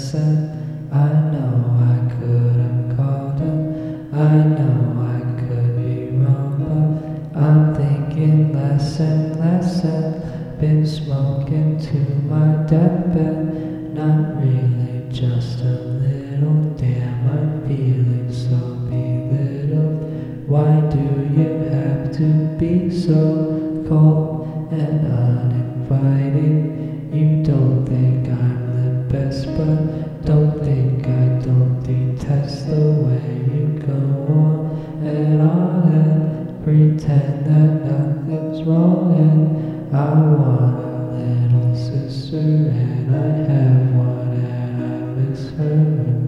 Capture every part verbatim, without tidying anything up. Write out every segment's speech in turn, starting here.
lesson. I know I could have called it. I know I could be wrong, but I'm thinking less and less and been smoking to my deathbed. Not really, just a little. Damn, I'm feeling so belittled. Why do you have to be so cold and uninviting? You don't think I'm the best, but don't think I don't detest the way you go on and on and pretend that nothing's wrong. And I want a little sister, and I have one, and I miss her.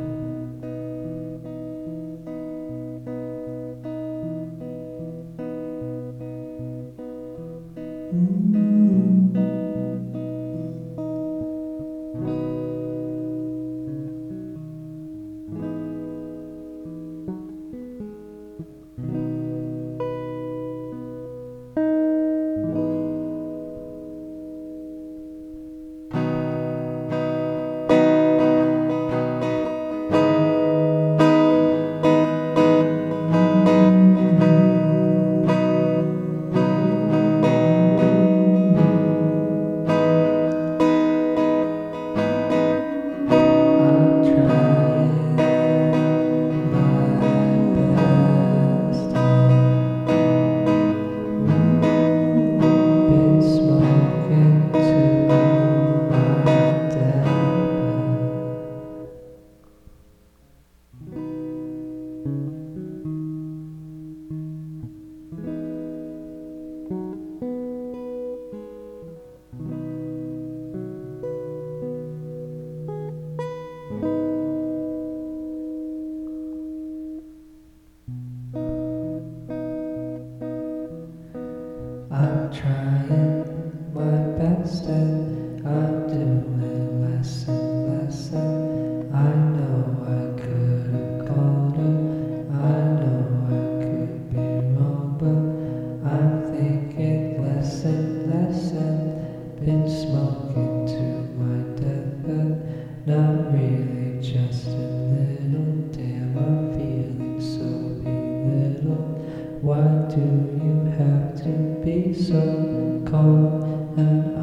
I'm trying my best and I'm doing less and less, and I know I could have called her. I know I could be wrong, but I'm thinking less and less and been smoking to my deathbed. Not really, just a little. Damn, I'm feeling so belittled. Why do you have to be so cold and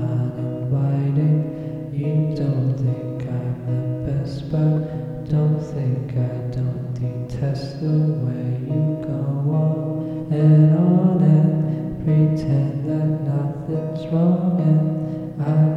uninviting? You don't think I'm the best, but don't think I don't detest the way you go on and on and pretend that nothing's wrong. And I